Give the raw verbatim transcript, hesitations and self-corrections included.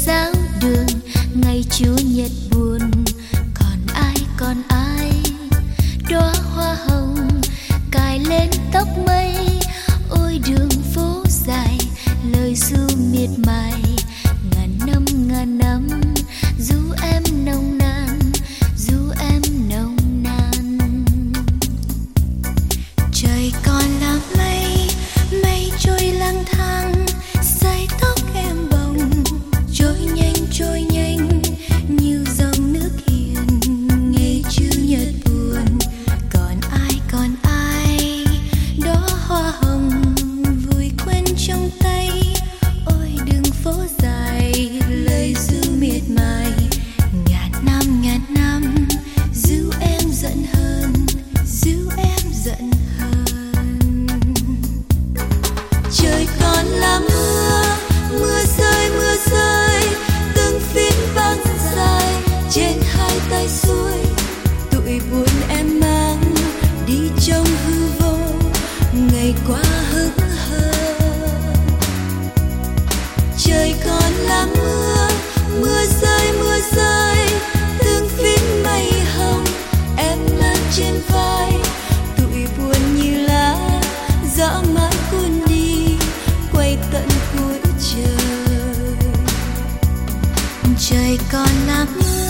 giáo đường ngày chủ nhật buồn. Còn ai còn ai đóa hoa hồng cài lên tóc mây. Ôi đường phố dài lời ru miệt mài. Ngàn năm ngàn năm ru em nồng nàn, ru em nồng nàn. Trời còn là mây, mây trôi lang thang, sợi tóc em bồng trôi nhanh trôi nhanh như dòng nước hiền. Ngày chủ nhật buồn, còn ai còn ai đó hoa hồng vui quên trong tay. Ôi đường phố dài lời ru miệt mài. Ngàn năm ngàn năm ru em giận hơn, ru em giận hơn. Trời còn là mưa, mưa rơi mưa rơi từng phiến băng dài trên hai tay xuôi. Tụi buồn em mang đi trong hư vô, ngày qua hững hờ. Trời còn là mưa, mưa rơi mưa rơi từng phiến mây hồng em mang trên vai. Tụi buồn như lá gió mãi cuốn đi quay tận cuối trời. Trời còn là mưa,